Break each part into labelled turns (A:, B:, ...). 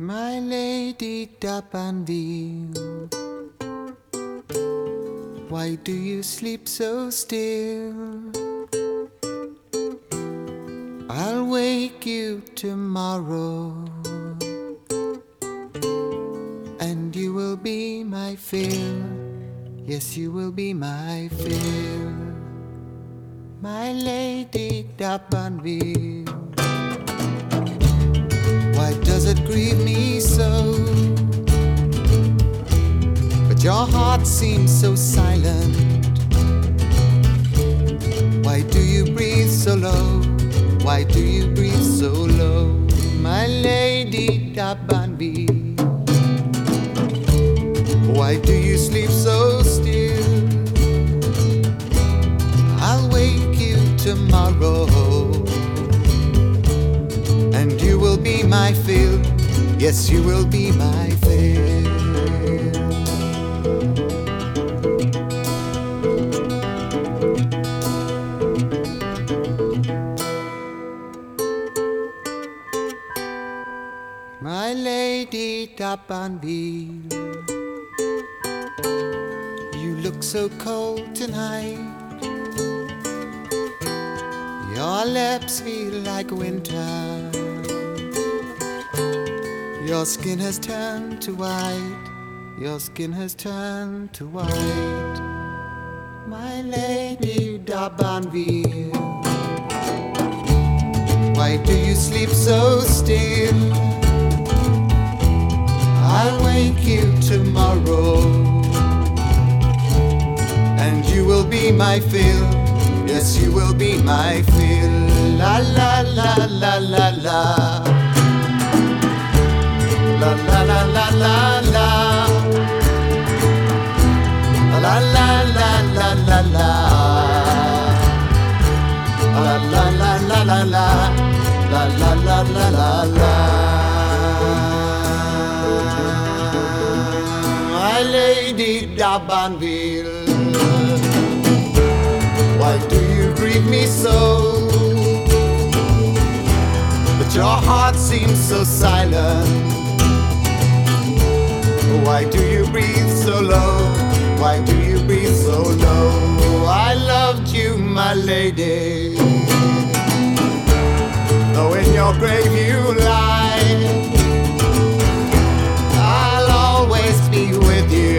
A: My lady D'Urbanville, why do you sleep so still? I'll wake you tomorrow, and you will be my fill. Yes, you will be my fill. My lady D'Urbanville, why does it grieve me so? But your heart seems so silent. Why do you breathe so low? Why do you breathe so low? My lady D'Urbanville, why do you sleep so still? I'll wake you tomorrow, and you will be my fill. Yes, you will be my fill. My lady D'Urbanville, you look so cold tonight. Your lips feel like winter. Your skin has turned to white. Your skin has turned to white. My lady D'Urbanville, why do you sleep so still? I'll wake you tomorrow, and you will be my fill. Yes, you will be my fill. La la la la la la. La la la la la la. La la la la la la. La la la la la la. La la la la la la. My lady D'Urbanville, why do you grieve me so? But your heart seems so silent. Why do you breathe so low? Why do you breathe so low? I loved you, my lady, though in your grave you lie. I'll always be with you.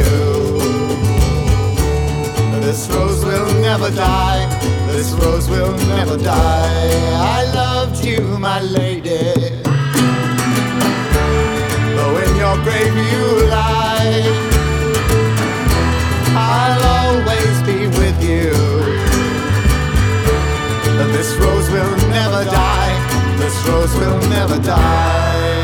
A: This rose will never die. This rose will never die. I loved you, my lady, though in your grave you lie. I'll always be with you. This rose will never die. This rose will never die.